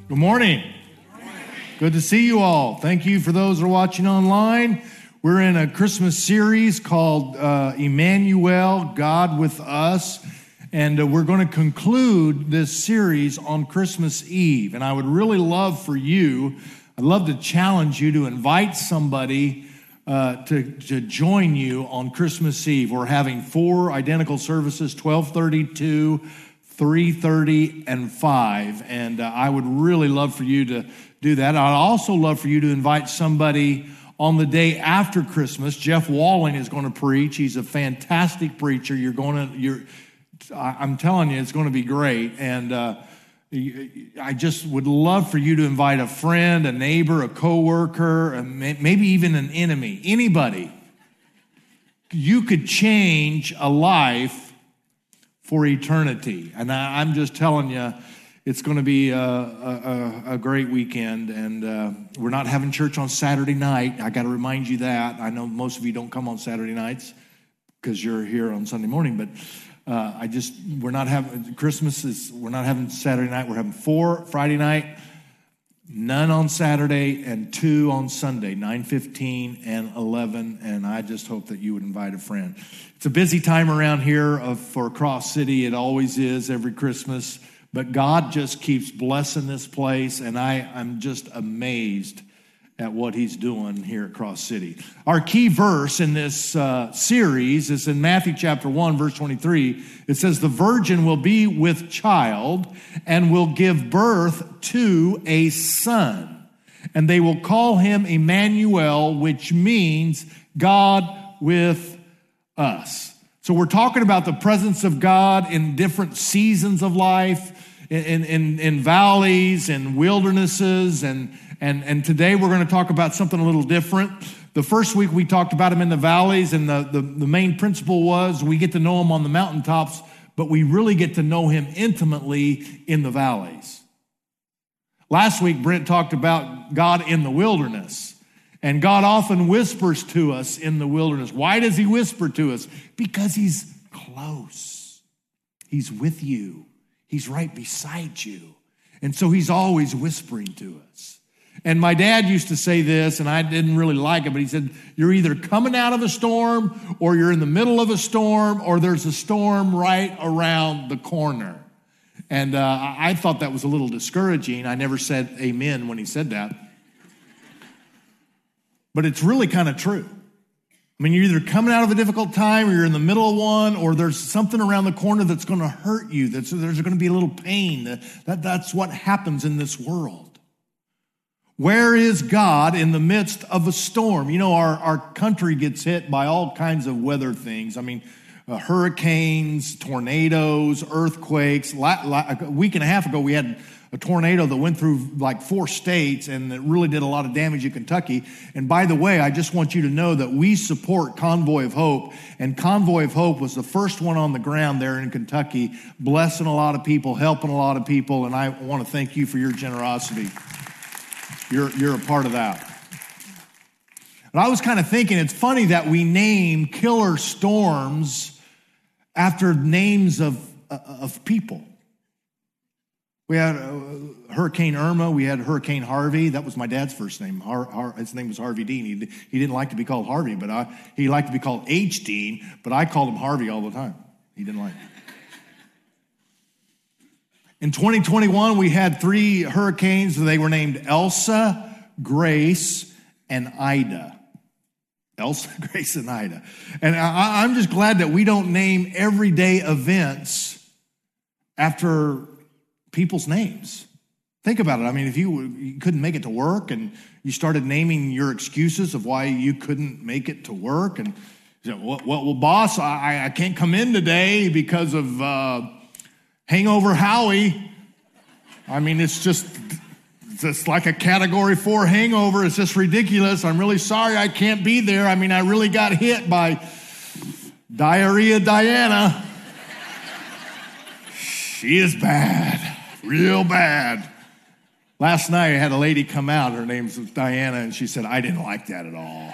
Good morning. Good to see you all. Thank you for those who are watching online. We're in a Christmas series called Emmanuel, God with Us. And we're going to conclude this series on Christmas Eve. And I would really love for you, I'd love to challenge you to invite somebody to join you on Christmas Eve. We're having 4 identical services, 12:30, 2, 3:30, and 5. And I would really love for you to do that. I'd also love for you to invite somebody on the day after Christmas. Jeff Walling is going to preach. He's a fantastic preacher. I'm telling you, it's going to be great. And I just would love for you to invite a friend, a neighbor, a coworker, and maybe even an enemy, anybody. You could change a life for eternity. And I'm just telling you, it's going to be a great weekend. And we're not having church on Saturday night. I got to remind you that. I know most of you don't come on Saturday nights because you're here on Sunday morning, but we're not having we're not having Saturday night. We're having 4 Friday night, none on Saturday, and 2 on Sunday, 9:15 and 11. And I just hope that you would invite a friend. It's a busy time around here for Cross City. It always is every Christmas. But God just keeps blessing this place, and I'm just amazed at what he's doing here at Cross City. Our key verse in this series is in Matthew chapter 1, verse 23. It says, "The virgin will be with child and will give birth to a son, and they will call him Emmanuel," which means God with us. So we're talking about the presence of God in different seasons of life, in valleys and wildernesses, and today we're going to talk about something a little different. The first week we talked about him in the valleys, and the main principle was we get to know him on the mountaintops, but we really get to know him intimately in the valleys. Last week Brent talked about God in the wilderness, and God often whispers to us in the wilderness. Why does he whisper to us? Because he's close. He's with you. He's right beside you. And so he's always whispering to us. And my dad used to say this, and I didn't really like it, but he said, you're either coming out of a storm, or you're in the middle of a storm, or there's a storm right around the corner. And I thought that was a little discouraging. I never said amen when he said that. But it's really kind of true. I mean, you're either coming out of a difficult time, or you're in the middle of one, or there's something around the corner that's going to hurt you. There's going to be a little pain. That's what happens in this world. Where is God in the midst of a storm? You know, our country gets hit by all kinds of weather things. I mean, hurricanes, tornadoes, earthquakes. A week and a half ago, we had a tornado that went through like 4 states, and it really did a lot of damage in Kentucky. And by the way, I just want you to know that we support Convoy of Hope, and Convoy of Hope was the first one on the ground there in Kentucky, blessing a lot of people, helping a lot of people, and I want to thank you for your generosity. You're a part of that. But I was kind of thinking, it's funny that we name killer storms after names of people. We had Hurricane Irma. We had Hurricane Harvey. That was my dad's first name. His name was Harvey Dean. He didn't like to be called Harvey, but he liked to be called H. Dean, but I called him Harvey all the time. He didn't like it. In 2021, we had 3 hurricanes. They were named Elsa, Grace, and Ida. Elsa, Grace, and Ida. And I'm just glad that we don't name everyday events after people's names. Think about it. I mean, if you couldn't make it to work and you started naming your excuses of why you couldn't make it to work, and you know, well, boss, I can't come in today because of Hangover Howie. I mean, it's just like a category 4 hangover. It's just ridiculous. I'm really sorry I can't be there. I mean, I really got hit by Diarrhea Diana. She is bad. Real bad. Last night I had a lady come out. Her name's Diana, and she said, I didn't like that at all.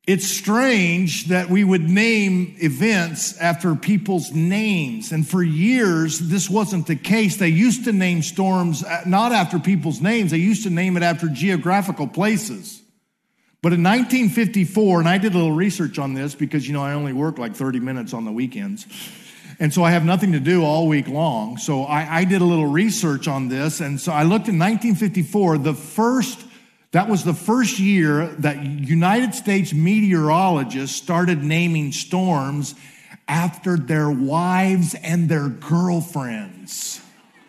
It's strange that we would name events after people's names. And for years, this wasn't the case. They used to name storms not after people's names. They used to name it after geographical places. But in 1954, and I did a little research on this because, I only work like 30 minutes on the weekends. And so I have nothing to do all week long. So I did a little research on this. And so I looked in 1954, that was the first year that United States meteorologists started naming storms after their wives and their girlfriends.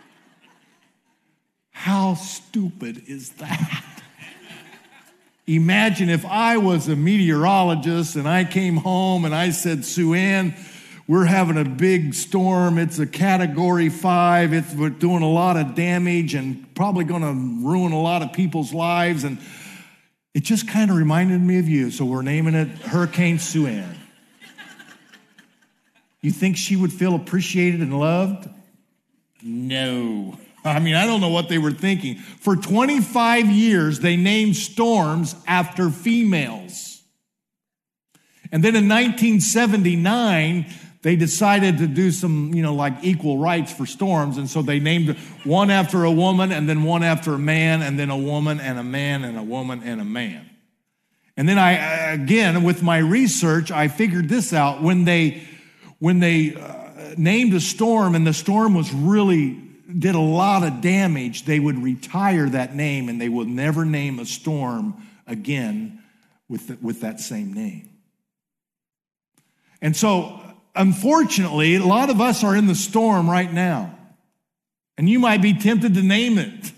How stupid is that? Imagine if I was a meteorologist and I came home and I said, Sue Ann, we're having a big storm. It's a category 5. We're doing a lot of damage and probably going to ruin a lot of people's lives. And it just kind of reminded me of you. So we're naming it Hurricane Sue Ann. You think she would feel appreciated and loved? No. I don't know what they were thinking. For 25 years, they named storms after females. And then in 1979, they decided to do some, like equal rights for storms. And so they named one after a woman and then one after a man and then a woman and a man and a woman and a man. And then again, with my research, I figured this out. When they named a storm and the storm did a lot of damage, they would retire that name and they would never name a storm again with that same name. And so, unfortunately, a lot of us are in the storm right now. And you might be tempted to name it.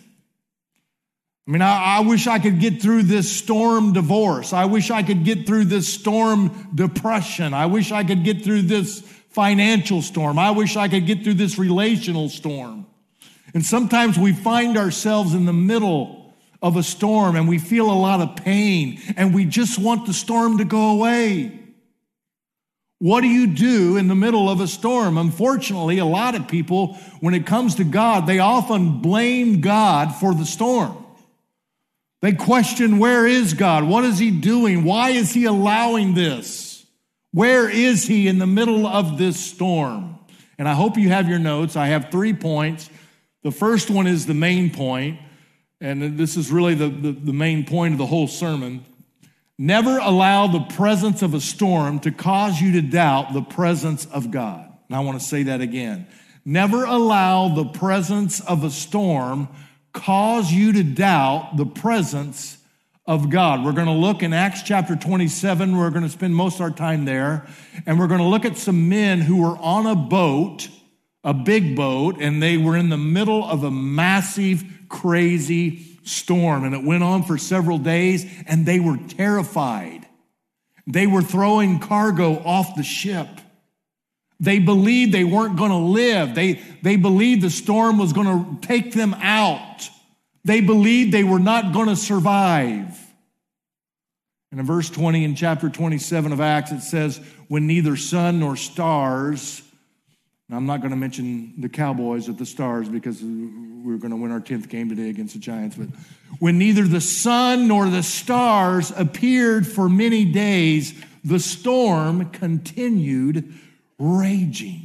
I wish I could get through this storm divorce. I wish I could get through this storm depression. I wish I could get through this financial storm. I wish I could get through this relational storm. And sometimes we find ourselves in the middle of a storm and we feel a lot of pain and we just want the storm to go away. What do you do in the middle of a storm? Unfortunately, a lot of people, when it comes to God, they often blame God for the storm. They question, where is God? What is he doing? Why is he allowing this? Where is he in the middle of this storm? And I hope you have your notes. I have 3 points. The first one is the main point, and this is really the main point of the whole sermon. Never allow the presence of a storm to cause you to doubt the presence of God. And I want to say that again. Never allow the presence of a storm cause you to doubt the presence of God. We're going to look in Acts chapter 27. We're going to spend most of our time there. And we're going to look at some men who were on a boat, a big boat, and they were in the middle of a massive, crazy storm. And it went on for several days, and they were terrified. They were throwing cargo off the ship. They believed they weren't going to live. They believed the storm was going to take them out. They believed they were not going to survive. And in verse 20 in chapter 27 of Acts, it says, when neither sun nor stars, and I'm not going to mention the Cowboys or the Stars because we're going to win our 10th game today against the Giants, but when neither the sun nor the stars appeared for many days, the storm continued raging.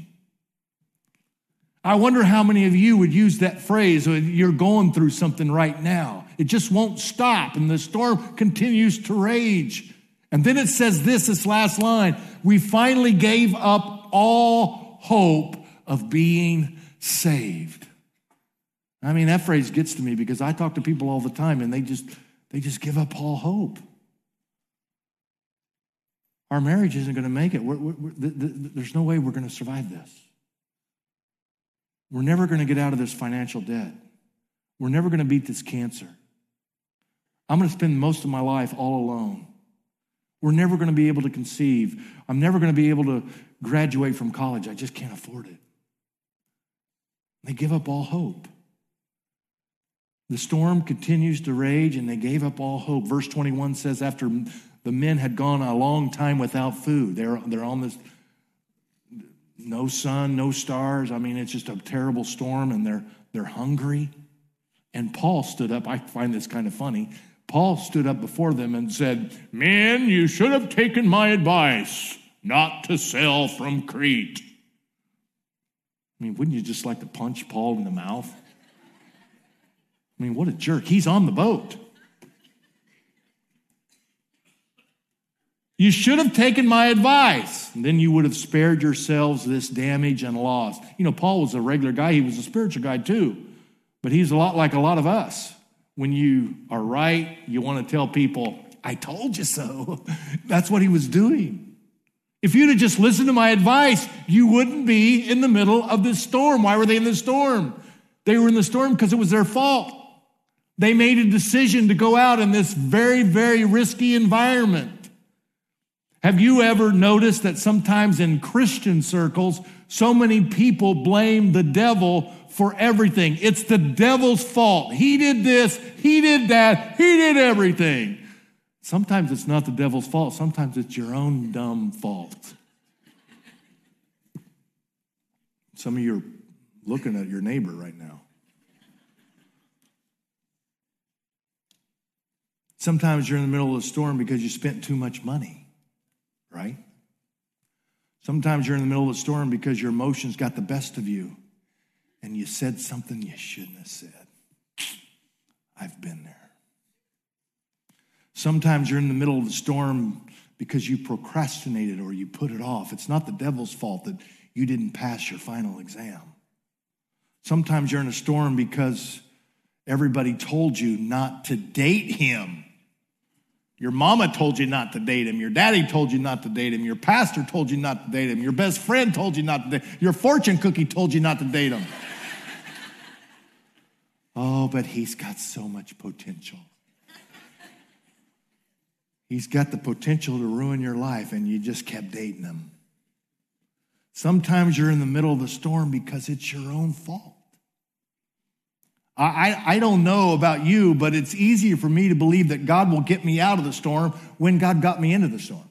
I wonder how many of you would use that phrase, you're going through something right now. It just won't stop, and the storm continues to rage. And then it says this last line, we finally gave up all hope of being saved. That phrase gets to me because I talk to people all the time, and they just give up all hope. Our marriage isn't going to make it. There's no way we're going to survive this. We're never going to get out of this financial debt. We're never going to beat this cancer. I'm going to spend most of my life all alone. We're never going to be able to conceive. I'm never going to be able to graduate from college. I just can't afford it. They give up all hope. The storm continues to rage, and they gave up all hope. Verse 21 says, after the men had gone a long time without food, they're on this, no sun, no stars. It's just a terrible storm, and they're hungry. And Paul stood up. I find this kind of funny. Paul stood up before them and said, "Men, you should have taken my advice not to sail from Crete." I mean, wouldn't you just like to punch Paul in the mouth? I mean, what a jerk. He's on the boat. "You should have taken my advice, and then you would have spared yourselves this damage and loss." You know, Paul was a regular guy. He was a spiritual guy too. But he's a lot like a lot of us. When you are right, you want to tell people, "I told you so." That's what he was doing. If you'd have just listened to my advice, you wouldn't be in the middle of this storm. Why were they in the storm? They were in the storm because it was their fault. They made a decision to go out in this very, very risky environment. Have you ever noticed that sometimes in Christian circles, so many people blame the devil for everything? It's the devil's fault. He did this, he did that, he did everything. Sometimes it's not the devil's fault. Sometimes it's your own dumb fault. Some of you are looking at your neighbor right now. Sometimes you're in the middle of a storm because you spent too much money, right? Sometimes you're in the middle of a storm because your emotions got the best of you and you said something you shouldn't have said. I've been there. Sometimes you're in the middle of the storm because you procrastinated or you put it off. It's not the devil's fault that you didn't pass your final exam. Sometimes you're in a storm because everybody told you not to date him. Your mama told you not to date him. Your daddy told you not to date him. Your pastor told you not to date him. Your best friend told you not to date him. Your fortune cookie told you not to date him. Oh, but he's got so much potential. He's got the potential to ruin your life, and you just kept dating him. Sometimes you're in the middle of the storm because it's your own fault. I don't know about you, but it's easier for me to believe that God will get me out of the storm when God got me into the storm.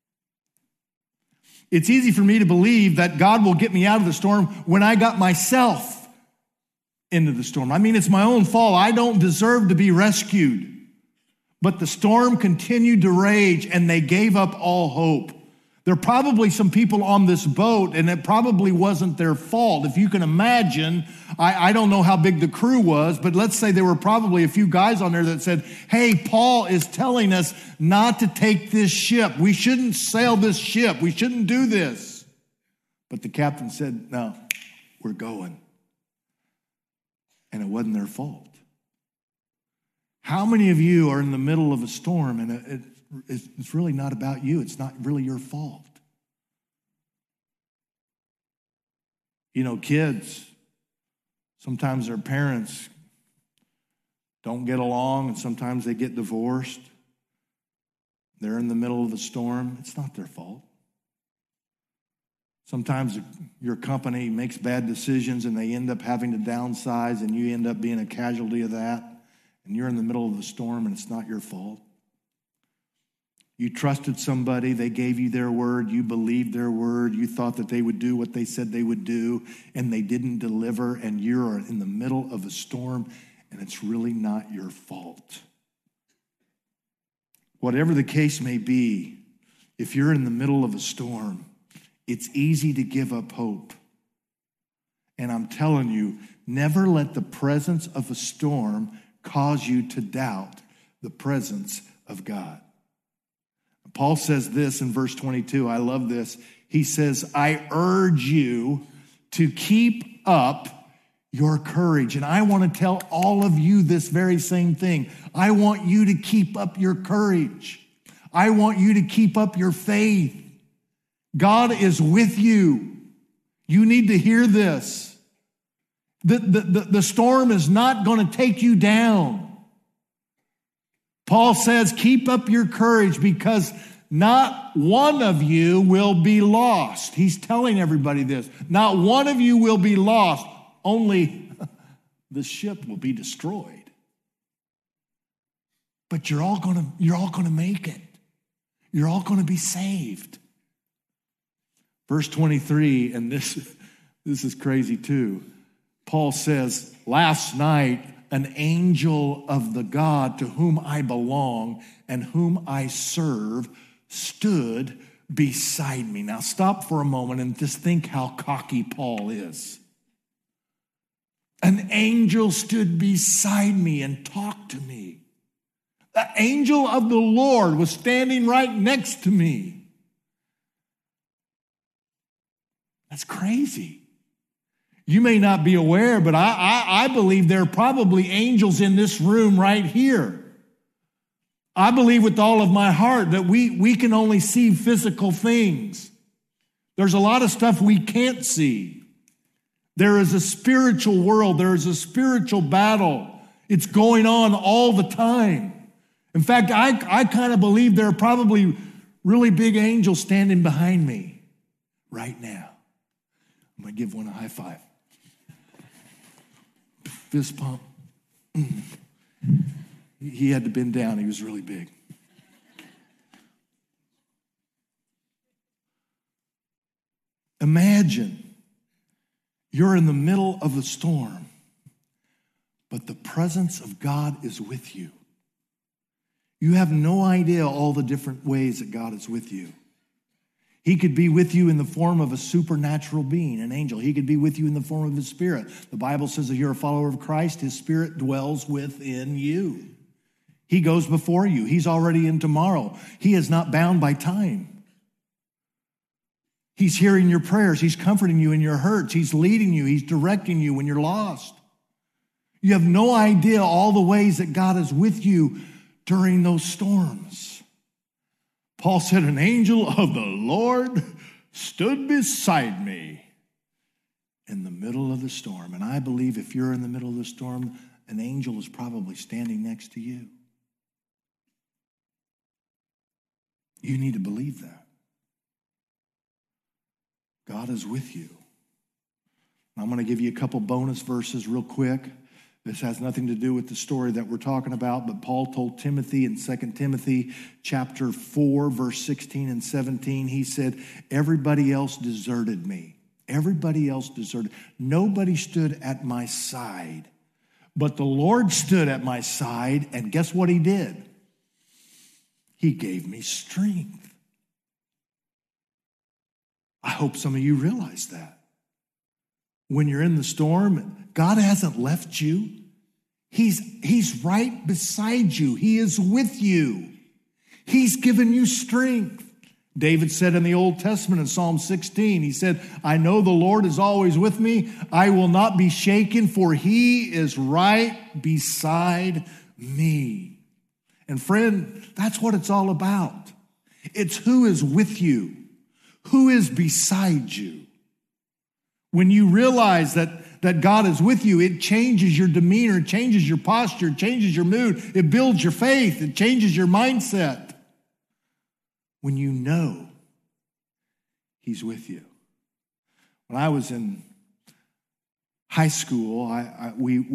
It's easy for me to believe that God will get me out of the storm when I got myself into the storm. I mean, it's my own fault. I don't deserve to be rescued. But the storm continued to rage, and they gave up all hope. There are probably some people on this boat, and it probably wasn't their fault. If you can imagine, I don't know how big the crew was, but let's say there were probably a few guys on there that said, "Hey, Paul is telling us not to take this ship. We shouldn't sail this ship. We shouldn't do this." But the captain said, "No, we're going." And it wasn't their fault. How many of you are in the middle of a storm and it's really not about you? It's not really your fault. You know, kids, sometimes their parents don't get along and sometimes they get divorced. They're in the middle of a storm. It's not their fault. Sometimes your company makes bad decisions and they end up having to downsize and you end up being a casualty of that. And you're in the middle of the storm and it's not your fault. You trusted somebody, they gave you their word, you believed their word, you thought that they would do what they said they would do, and they didn't deliver, and you're in the middle of a storm, and it's really not your fault. Whatever the case may be, if you're in the middle of a storm, it's easy to give up hope. And I'm telling you, never let the presence of a storm cause you to doubt the presence of God. Paul says this in verse 22. I love this. He says, "I urge you to keep up your courage." And I want to tell all of you this very same thing. I want you to keep up your courage. I want you to keep up your faith. God is with you. You need to hear this. The storm is not going to take you down. Paul says, keep up your courage because not one of you will be lost. He's telling everybody this. Not one of you will be lost. Only the ship will be destroyed. But you're all going to make it. You're all going to be saved. Verse 23, and this is crazy too. Paul says, last night an angel of the God to whom I belong and whom I serve stood beside me. Now stop for a moment and just think how cocky Paul is. An angel stood beside me and talked to me. The angel of the Lord was standing right next to me. That's crazy. You may not be aware, but I believe there are probably angels in this room right here. I believe with all of my heart that we can only see physical things. There's a lot of stuff we can't see. There is a spiritual world. There is a spiritual battle. It's going on all the time. In fact, I kind of believe there are probably really big angels standing behind me right now. I'm going to give one a high five. Fist pump. He had to bend down. He was really big. Imagine you're in the middle of a storm, but the presence of God is with you. You have no idea all the different ways that God is with you. He could be with you in the form of a supernatural being, an angel. He could be with you in the form of his spirit. The Bible says if you're a follower of Christ, his spirit dwells within you. He goes before you. He's already in tomorrow. He is not bound by time. He's hearing your prayers. He's comforting you in your hurts. He's leading you. He's directing you when you're lost. You have no idea all the ways that God is with you during those storms. Paul said, an angel of the Lord stood beside me in the middle of the storm. And I believe if you're in the middle of the storm, an angel is probably standing next to you. You need to believe that. God is with you. I'm going to give you a couple bonus verses real quick. This has nothing to do with the story that we're talking about, but Paul told Timothy in 2 Timothy chapter 4, verse 16 and 17, he said, everybody else deserted me. Everybody else deserted. Nobody stood at my side, but the Lord stood at my side, and guess what he did? He gave me strength. I hope some of you realize that. When you're in the storm, God hasn't left you. He's right beside you. He is with you. He's given you strength. David said in the Old Testament in Psalm 16, he said, I know the Lord is always with me. I will not be shaken, for he is right beside me. And friend, that's what it's all about. It's who is with you, who is beside you. When you realize that God is with you, it changes your demeanor, it changes your posture, it changes your mood, it builds your faith, it changes your mindset. When you know he's with you. When I was in high school, I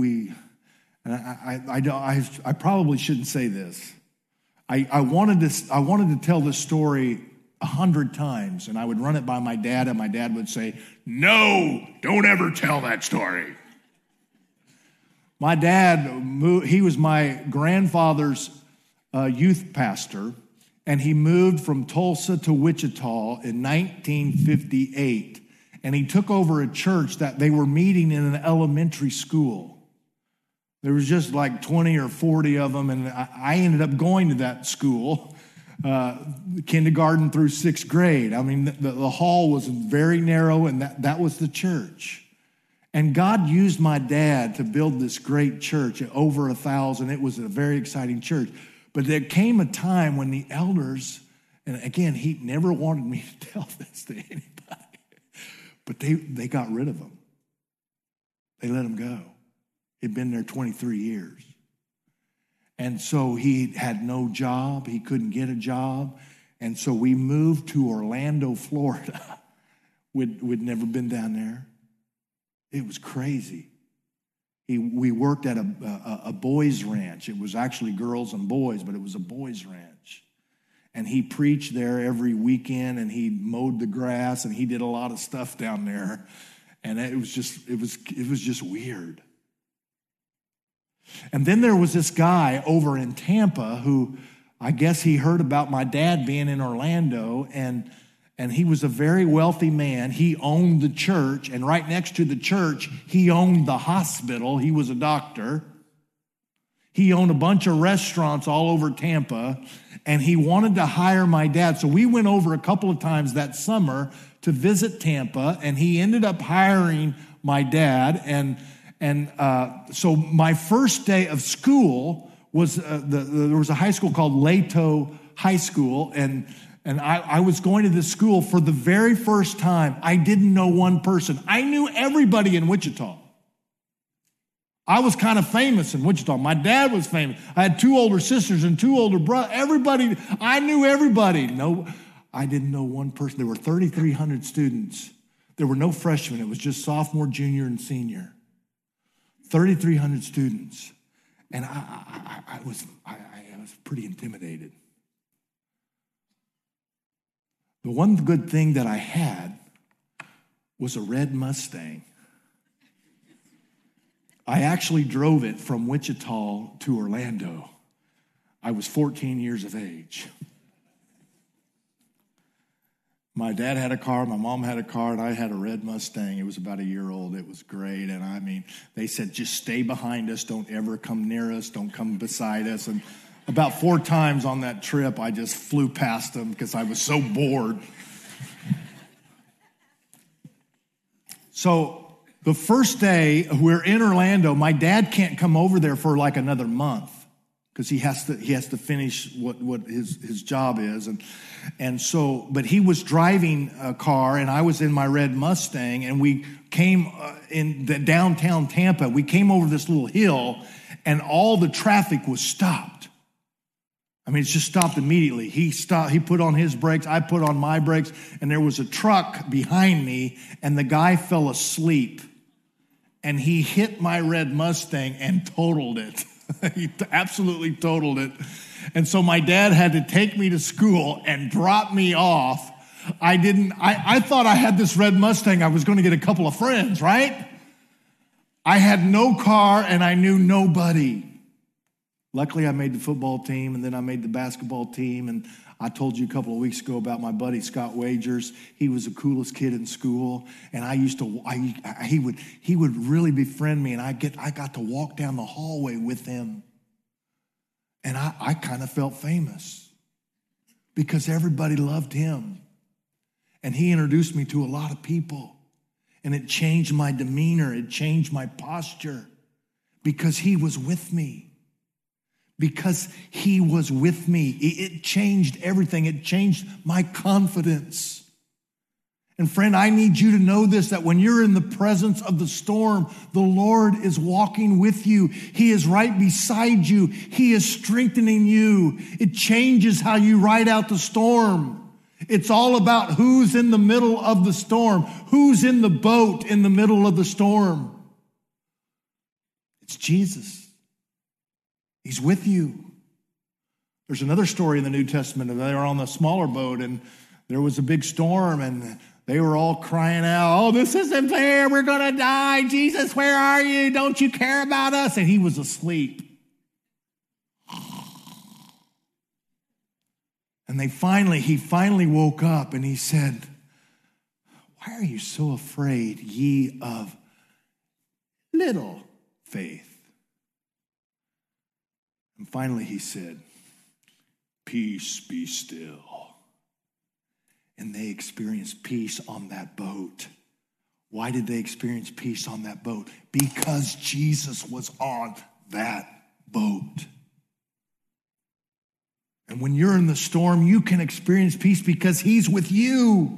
probably shouldn't say this. I wanted to tell this story 100 times, and I would run it by my dad, and my dad would say, no, don't ever tell that story. My dad, he was my grandfather's youth pastor, and he moved from Tulsa to Wichita in 1958, and he took over a church that they were meeting in an elementary school. There was just like 20 or 40 of them, and I ended up going to that school. Kindergarten through 6th grade. I mean, the hall was very narrow, and that was the church. And God used my dad to build this great church, over 1,000. It was a very exciting church. But there came a time when the elders, and again, he never wanted me to tell this to anybody, but they got rid of him. They let him go. He'd been there 23 years. And so he had no job. He couldn't get a job. And so we moved to Orlando, Florida. We'd never been down there. It was crazy. We worked at a boys' ranch. It was actually girls and boys, but it was a boys' ranch. And he preached there every weekend, and he mowed the grass, and he did a lot of stuff down there. And it was just weird. And then there was this guy over in Tampa who, I guess he heard about my dad being in Orlando, and he was a very wealthy man. He owned the church, and right next to the church, he owned the hospital. He was a doctor. He owned a bunch of restaurants all over Tampa, and he wanted to hire my dad. So we went over a couple of times that summer to visit Tampa, and he ended up hiring my dad. And so my first day of school was, there was a high school called Leto High School, and I was going to this school for the very first time. I didn't know one person. I knew everybody in Wichita. I was kind of famous in Wichita. My dad was famous. I had 2 older sisters and 2 older brothers. Everybody, I knew everybody. No, I didn't know one person. There were 3,300 students. There were no freshmen. It was just sophomore, junior, and senior. 3,300 students. And I was pretty intimidated. The one good thing that I had was a red Mustang. I actually drove it from Wichita to Orlando. I was 14 years of age. My dad had a car, my mom had a car, and I had a red Mustang. It was about a year old. It was great. And I mean, they said, just stay behind us. Don't ever come near us. Don't come beside us. And about 4 times on that trip, I just flew past them because I was so bored. So the first day we're in Orlando, my dad can't come over there for like another month because he has to finish what his job is. And so, but he was driving a car and I was in my red Mustang, and we came in the downtown Tampa. We came over this little hill and all the traffic was stopped. I mean, it's just stopped immediately. He stopped, he put on his brakes, I put on my brakes, and there was a truck behind me, and the guy fell asleep. And he hit my red Mustang and totaled it. He absolutely totaled it. And so my dad had to take me to school and drop me off. I thought I had this red Mustang. I was going to get a couple of friends, right? I had no car and I knew nobody. Luckily, I made the football team, and then I made the basketball team. And I told you a couple of weeks ago about my buddy Scott Wagers. He was the coolest kid in school, and he would really befriend me, and I got to walk down the hallway with him, and I kind of felt famous because everybody loved him, and he introduced me to a lot of people, and it changed my demeanor, it changed my posture because he was with me. Because he was with me. It changed everything. It changed my confidence. And friend, I need you to know this, that when you're in the presence of the storm, the Lord is walking with you. He is right beside you. He is strengthening you. It changes how you ride out the storm. It's all about who's in the middle of the storm, who's in the boat in the middle of the storm. It's Jesus. He's with you. There's another story in the New Testament. They were on the smaller boat, and there was a big storm, and they were all crying out, "Oh, this isn't fair. We're going to die. Jesus, where are you? Don't you care about us?" And he was asleep. And he finally woke up, and he said, "Why are you so afraid, ye of little faith?" And finally he said, "Peace, be still." And they experienced peace on that boat. Why did they experience peace on that boat? Because Jesus was on that boat. And when you're in the storm, you can experience peace because he's with you.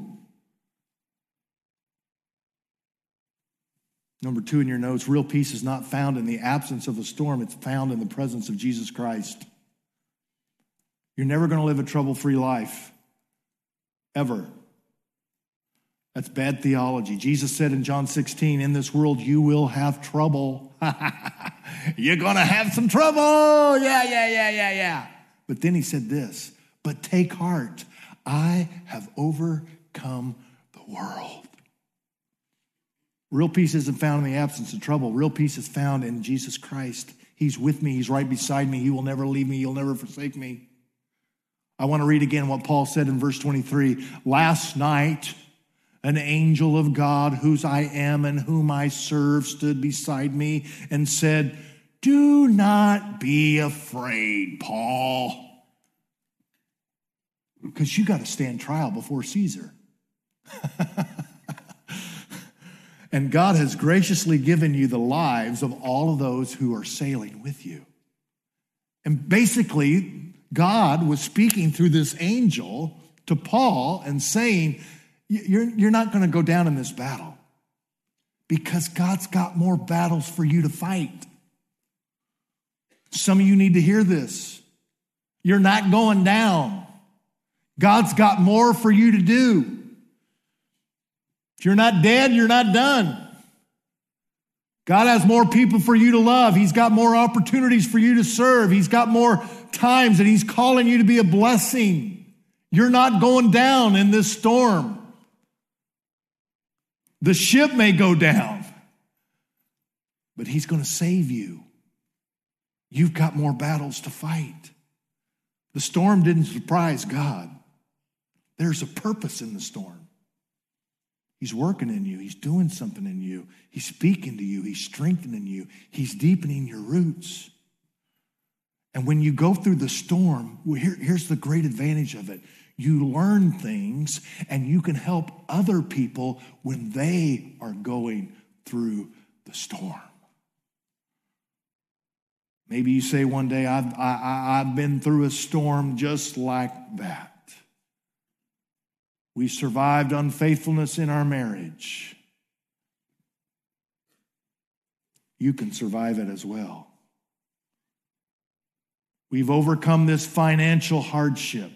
Number 2 in your notes, real peace is not found in the absence of a storm. It's found in the presence of Jesus Christ. You're never going to live a trouble-free life, ever. That's bad theology. Jesus said in John 16, "In this world you will have trouble." You're going to have some trouble. Yeah. But then he said this, "But take heart, I have overcome the world." Real peace isn't found in the absence of trouble. Real peace is found in Jesus Christ. He's with me. He's right beside me. He will never leave me. He'll never forsake me. I want to read again what Paul said in verse 23. Last night, an angel of God, whose I am and whom I serve, stood beside me and said, do not be afraid, Paul. Because you got to stand trial before Caesar. And God has graciously given you the lives of all of those who are sailing with you. And basically, God was speaking through this angel to Paul and saying, you're not going to go down in this battle because God's got more battles for you to fight. Some of you need to hear this. You're not going down. God's got more for you to do. If you're not dead, you're not done. God has more people for you to love. He's got more opportunities for you to serve. He's got more times that He's calling you to be a blessing. You're not going down in this storm. The ship may go down, but He's going to save you. You've got more battles to fight. The storm didn't surprise God. There's a purpose in the storm. He's working in you. He's doing something in you. He's speaking to you. He's strengthening you. He's deepening your roots. And when you go through the storm, here's the great advantage of it. You learn things and you can help other people when they are going through the storm. Maybe you say one day, I've been through a storm just like that. We survived unfaithfulness in our marriage. You can survive it as well. We've overcome this financial hardship.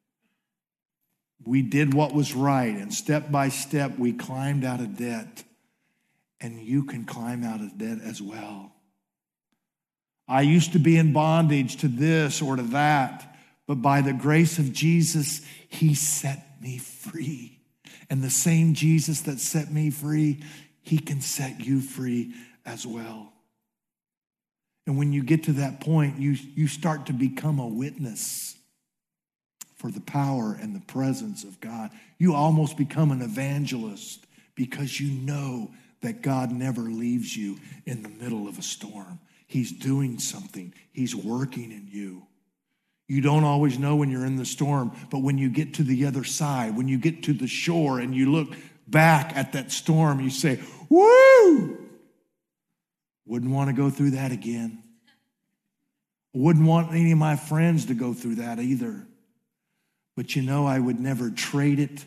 We did what was right, and step by step we climbed out of debt. And you can climb out of debt as well. I used to be in bondage to this or to that, but by the grace of Jesus, He set me free. And the same Jesus that set me free, He can set you free as well. And when you get to that point, you start to become a witness for the power and the presence of God. You almost become an evangelist because you know that God never leaves you in the middle of a storm. He's doing something. He's working in you. You don't always know when you're in the storm, but when you get to the other side, when you get to the shore and you look back at that storm, you say, woo! Wouldn't want to go through that again. Wouldn't want any of my friends to go through that either. But you know, I would never trade it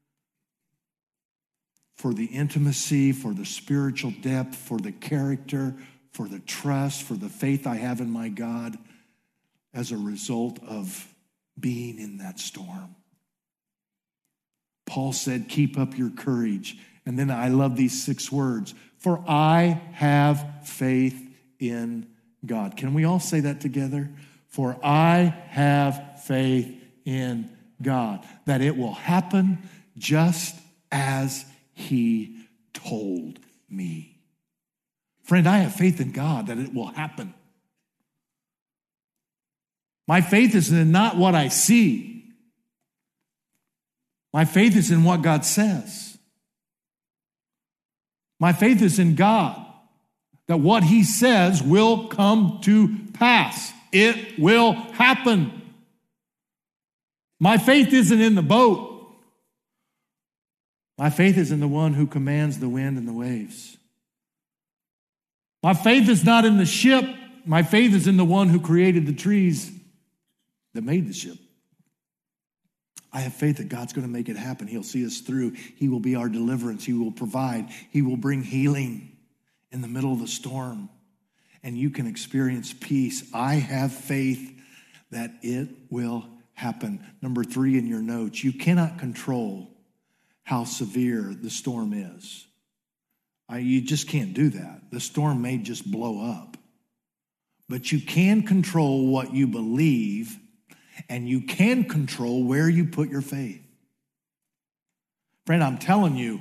for the intimacy, for the spiritual depth, for the character, for the trust, for the faith I have in my God as a result of being in that storm. Paul said, keep up your courage. And then I love these 6 words, for I have faith in God. Can we all say that together? For I have faith in God, that it will happen just as He told me. Friend, I have faith in God that it will happen. My faith is in not what I see. My faith is in what God says. My faith is in God, that what He says will come to pass. It will happen. My faith isn't in the boat. My faith is in the one who commands the wind and the waves. My faith is not in the ship. My faith is in the one who created the trees that made the ship. I have faith that God's going to make it happen. He'll see us through. He will be our deliverance. He will provide. He will bring healing in the middle of the storm. And you can experience peace. I have faith that it will happen. Number 3 in your notes, you cannot control how severe the storm is. You just can't do that. The storm may just blow up. But you can control what you believe, and you can control where you put your faith. Friend, I'm telling you,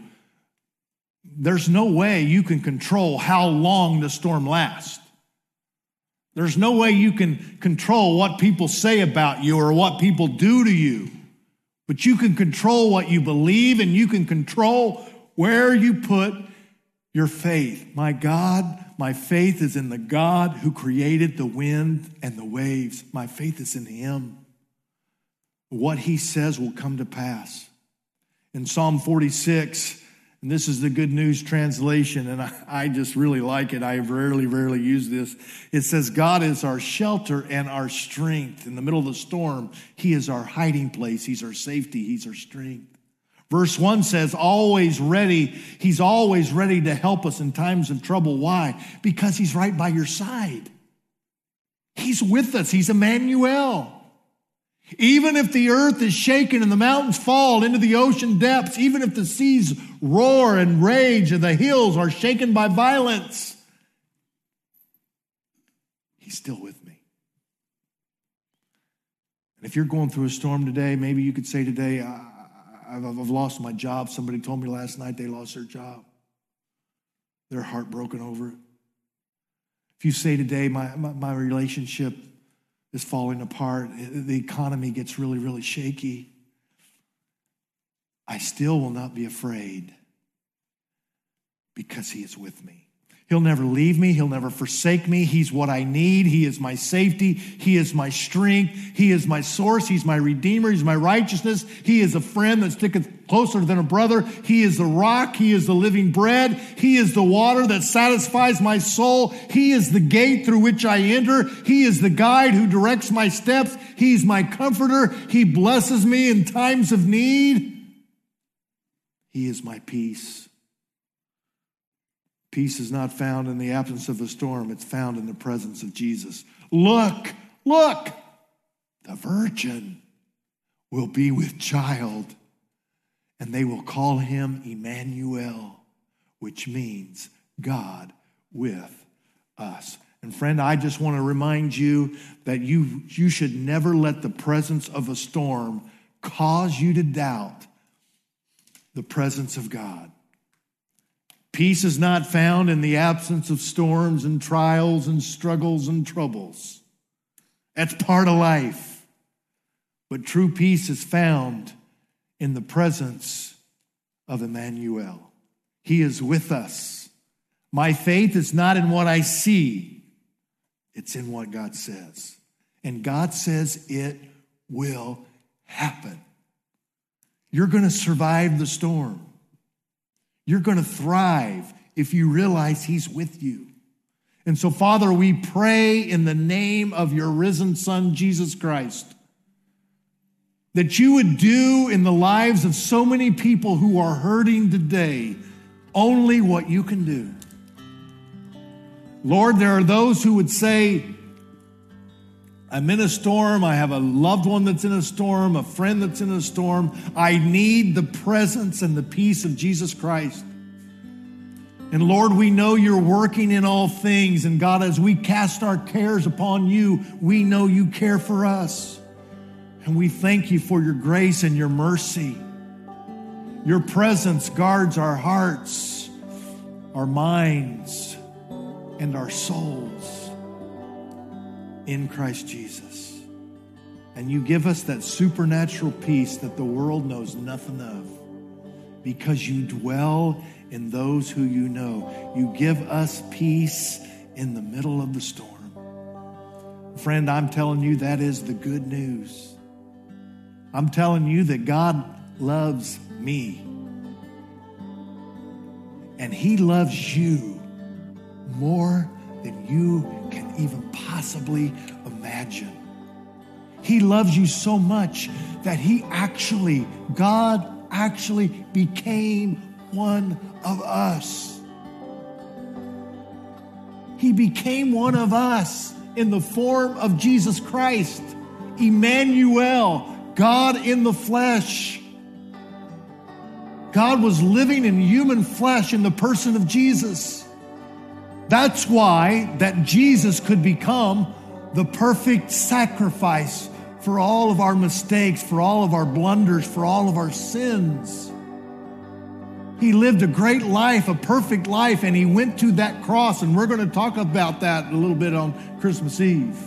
there's no way you can control how long the storm lasts. There's no way you can control what people say about you or what people do to you. But you can control what you believe, and you can control where you put your faith. My God, my faith is in the God who created the wind and the waves. My faith is in him. What he says will come to pass. In Psalm 46, and this is the Good News translation, and I just really like it. I rarely use this. It says, God is our shelter and our strength. In the middle of the storm, he is our hiding place. He's our safety. He's our strength. Verse 1 says, always ready. He's always ready to help us in times of trouble. Why? Because he's right by your side. He's with us. He's Emmanuel. Even if the earth is shaken and the mountains fall into the ocean depths, even if the seas roar and rage and the hills are shaken by violence, he's still with me. And if you're going through a storm today, maybe you could say today, I've lost my job. Somebody told me last night they lost their job. They're heartbroken over it. If you say today, my relationship is falling apart, the economy gets really shaky, I still will not be afraid because he is with me. He'll never leave me. He'll never forsake me. He's what I need. He is my safety. He is my strength. He is my source. He's my redeemer. He's my righteousness. He is a friend that sticketh closer than a brother. He is the rock. He is the living bread. He is the water that satisfies my soul. He is the gate through which I enter. He is the guide who directs my steps. He's my comforter. He blesses me in times of need. He is my peace. Peace is not found in the absence of a storm. It's found in the presence of Jesus. Look, the virgin will be with child, and they will call him Emmanuel, which means God with us. And friend, I just want to remind you that you should never let the presence of a storm cause you to doubt the presence of God. Peace is not found in the absence of storms and trials and struggles and troubles. That's part of life. But true peace is found in the presence of Emmanuel. He is with us. My faith is not in what I see. It's in what God says. And God says it will happen. You're going to survive the storm. You're going to thrive if you realize he's with you. And so, Father, we pray in the name of your risen Son, Jesus Christ, that you would do in the lives of so many people who are hurting today only what you can do. Lord, there are those who would say, I'm in a storm. I have a loved one that's in a storm, a friend that's in a storm. I need the presence and the peace of Jesus Christ. And Lord, we know you're working in all things. And God, as we cast our cares upon you, we know you care for us. And we thank you for your grace and your mercy. Your presence guards our hearts, our minds, and our souls in Christ Jesus. And you give us that supernatural peace that the world knows nothing of, because you dwell in those who you know. You give us peace in the middle of the storm. Friend, I'm telling you, that is the good news. I'm telling you that God loves me. And he loves you more than you can even possibly imagine. He loves you so much that God actually became one of us. He became one of us in the form of Jesus Christ, Emmanuel, God in the flesh. God was living in human flesh in the person of Jesus. That's why that Jesus could become the perfect sacrifice for all of our mistakes, for all of our blunders, for all of our sins. He lived a great life, a perfect life, and he went to that cross, and we're going to talk about that a little bit on Christmas Eve.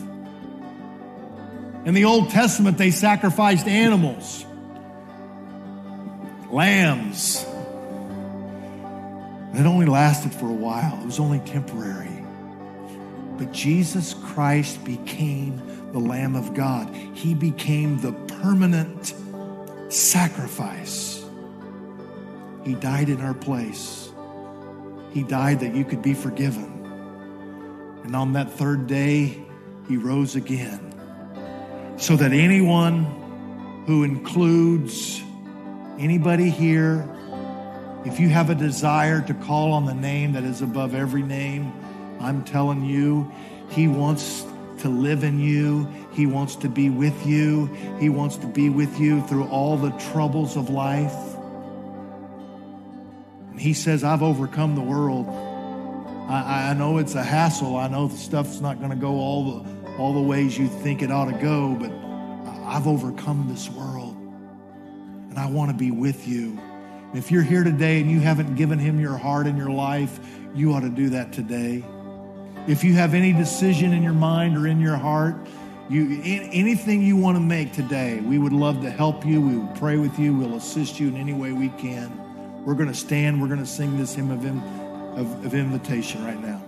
In the Old Testament, they sacrificed animals, lambs. It only lasted for a while. It was only temporary. But Jesus Christ became the Lamb of God. He became the permanent sacrifice. He died in our place. He died that you could be forgiven. And on that third day, he rose again. So that anyone who includes anybody here, if you have a desire to call on the name that is above every name, I'm telling you, he wants to live in you. He wants to be with you. He wants to be with you through all the troubles of life. And he says, I've overcome the world. I know it's a hassle. I know the stuff's not going to go all the ways you think it ought to go, but I've overcome this world. And I want to be with you. If you're here today and you haven't given him your heart and your life, you ought to do that today. If you have any decision in your mind or in your heart, anything you want to make today, we would love to help you. We will pray with you. We'll assist you in any way we can. We're going to stand. We're going to sing this hymn of invitation right now.